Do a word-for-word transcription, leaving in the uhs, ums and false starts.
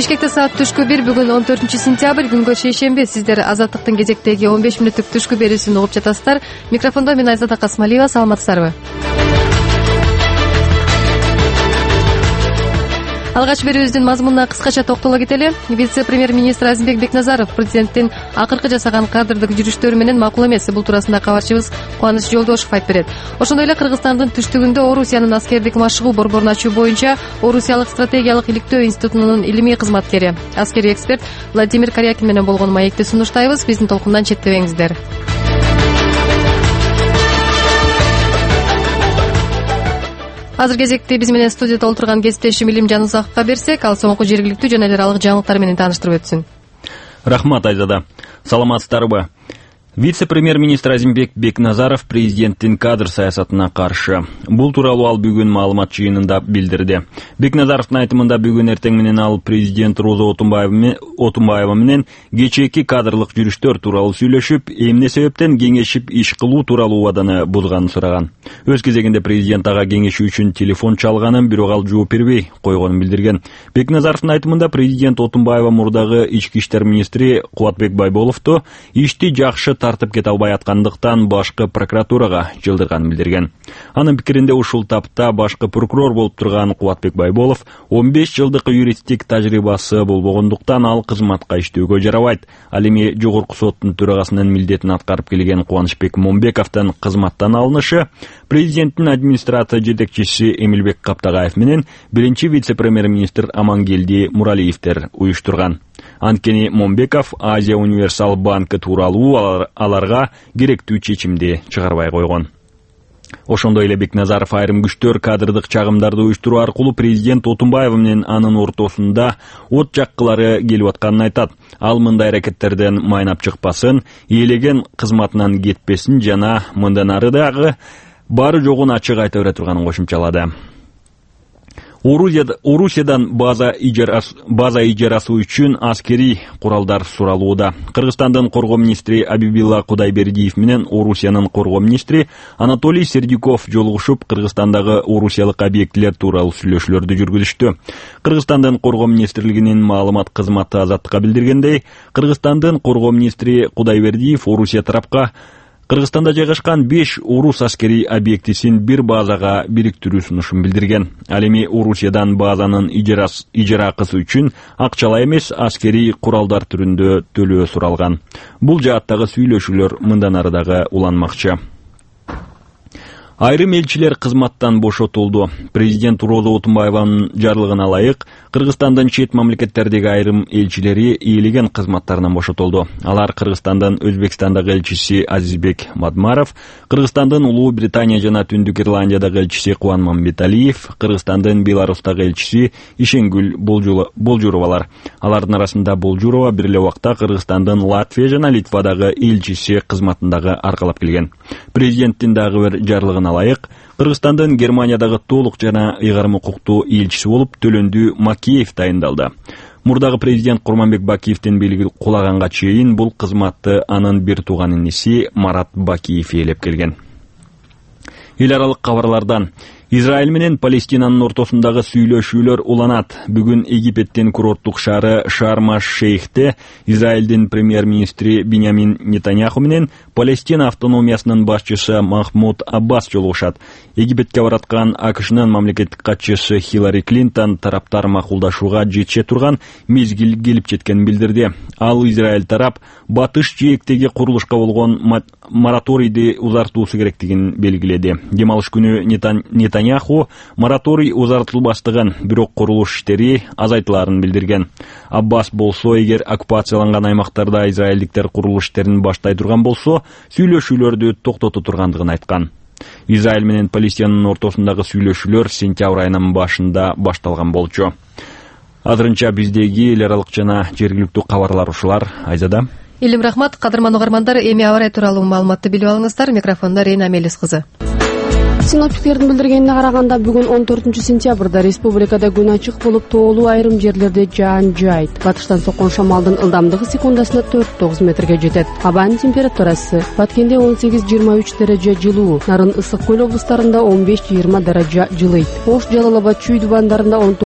Бишкекте саат түшкү бир, бүгүн он төртүнчү сентябрь, күнгө шейшемби. Сиздер Азаттыктын кезектеги он беш мүнөттүк түшкү берүүсүн угуп жатасыздар. Микрофондо мен Айзада Касмалиева. Саламатсыздарбы? Алгач берүүбүздүн мазмунуна кыскача токтоло кетели. Вице-премьер-министр Азимбек Бекназаров президенттин акыркы жасаган кадрдык жүрүштөрү менен макул эмес. Бул туурасында кабарчыбыз Кубаныч Жолдошев айтып берет. Ошондой эле Кыргызстандын түштүгүндө Орусиянын аскердик машыгуу борборун ачуу боюнча Орусиялык стратегиялык иликтөө институтунун илимий кызматкери, аскерий эксперт Владимир Корякин менен болгон маекти сунуштайбыз. Биздин толкундан четтебеңиздер. Азыр кезекти биз менен студияда отурган кесиптешим Илим Жанузаковго берсек, ал соңку жергиликтүү жана эл аралык жаңылыктар менен тааныштырып өтсүн. Рахмат, Айзада. Саламатсыздарбы? Вице-премьер-министр Азимбек Бекназаров президенттин кадр саясатына каршы. Бул тууралуу ал бүгүн маалымат жыйынында билдирди. Бекназаровдун айтымында бүгүн эртең менен ал президент Роза Отунбаева менен кечээки кадрлык жүрүштөр тууралуу сүйлөшүп, эмне себептен кеңешип иш кылуу тууралуу убаданы бузганын сураган. Өз кезегинде президент ага кеңешүү үчүн телефон чалганын, бирок ал жооп бербей койгонун билдирген. Бекназаровдун айтымында президент Отунбаева мурдагы ички иштер министри Кубатбек Байболовду ишти жакшы тартып кете албай аткандыктан башкы прокуратурага жылдырганын билдирген. Анын пикиринде ушул тапта башкы прокурор болуп турган Кубатбек Байболов он беш жылдык юристтик тажрыйбасы болбогондуктан ал кызматка иштөөгө жарабайт. Ал эми жогорку соттун төрагасынын милдетин аткарып келген Кубанычбек Момбековдун кызматтан алынышы президенттин администрация жетекчиси Эмилбек Каптагаев менен биринчи вице-премьер-министр Амангелди Муралиевдер уюштурган. Анткени Момбеков Азия универсал банкы тууралуу аларга керектүү чечимди чыгарбай койгон. Ошондой эле Бекназаров айрым күчтөр кадрдык чагымдарды уюштуруу аркылуу президент Отунбаева менен анын ортосунда от жаккылары келип атканын айтат. Ал мындай аракеттерден майнап чыкпасын, ээлеген кызматынан кетпесин жана мындан ары дагы баары жогун ачык айта бере турганын кошумчалады. Орусиядан база ижарасы үчүн аскерий куралдар суралууда. Кыргызстандын коргоо министри Абибилла Кудайбердиев менен Орусиянын коргоо министри Анатолий Сердюков жолугушуп, Кыргызстандагы орусиялык объектилер тууралуу сүйлөшүүлөрдү жүргүзүштү. Кыргызстандын коргоо министрлигинин маалымат кызматы Азаттыкка билдиргендей, Кыргызстандын коргоо министри Кудайбердиев Орусия тарапка Кыргызстанда жайгашкан беш орус аскерий объектисин бир базага бириктирүү сунушун билдирген. Ал эми Орусиядан базанын ижара акысы үчүн акчалай эмес аскерий куралдар түрүндө төлөө суралган. Бул жааттагы сүйлөшүүлөр мындан ары дагы уланмакчы. Айрым элчилер кызматтан бошотулду. Президент Роза Отунбаеванын жарлыгына ылайык Кыргызстандын чет мамлекеттердеги айрым элчилери ээлеген кызматтарынан бошотулду. Алар Кыргызстандын Өзбекстандагы элчиси Азизбек Мадмаров, Кыргызстандын Улуу Британия жана Түндүк Ирландиядагы элчиси Кубан Мамбеталиев, Кыргызстандын Беларустагы элчиси Ишенгүл Болжуровалар. Алардын арасында Болжурова бир эле убакта Кыргызстандын Латвия жана Литвадагы элчиси кызматындагы аркалап келген. Президенттин дагы бир жарлыгына ылайык Кыргызстандын Германиядагы толук жана ыйгарым укуктуу элчиси болуп Төлөндү Макеев дайындалды. Мурдагы президент Курманбек Бакиевдин белги кулаганга чейин бул кызматты анын бир тууган иниси Марат Бакиев ээлеп келген. Эл аралык кабарлардан Израиль менен Палестинанын ортосундагы сүйлөшүүлөр уланат. Бүгүн Египеттин курорттук шаары Шарм-аш-Шейхте Израилдин премьер-министри Биньямин Нетаньяху менен Палестина автономиясынын башчысы Махмуд Аббас жолугушат. Египетке бараткан АКШнын мамлекеттик катчысы Хиллари Клинтон тараптар макулдашууга жетише турган мезгил келип жеткенин билдирди. Ал Израиль тарап батыш жээктеги курулушка болгон мораторийди узартуусу керектигин белгиледи. Демалыш күнү Нетаньяху мораторий узартылбастыгын, бирок курулуш иштери азайтыларын билдирген. Аббас болсо, эгер оккупацияланган аймактарда израилдиктер курулуш иштерин баштай турган болсо, сүйлөшүүлөрдү токтото тургандыгын айткан. Израиль менен Палестинанын ортосундагы сүйлөшүүлөр сентябрь айынын башында башталган болчу. Азырынча биздеги эл аралык жана жергиликтүү кабарлар ушулар. Айзада. Илим, рахмат. Кадырман угармандар, эми аба ырайы тууралуу маалыматты билип алыңыздар. Микрофонда Рейна Мелис кызы. Синоптиктердин билдиргенине караганда, бүгүн он төртүнчү сентябрда республикада күн ачык болуп, тоолуу айрым жерлерде жаан жаайт. Батыштан соккон шамалдын ылдамдыгы секундасына төрт тогуз метрге жетет. Абанын температурасы Баткенде он сегиз жыйырма үч дереже жылуу, Нарын Ысык көл облустарында он беш жыйырма дереже жылыйт. Ош, Жалал Абад, Чүй дубандарында он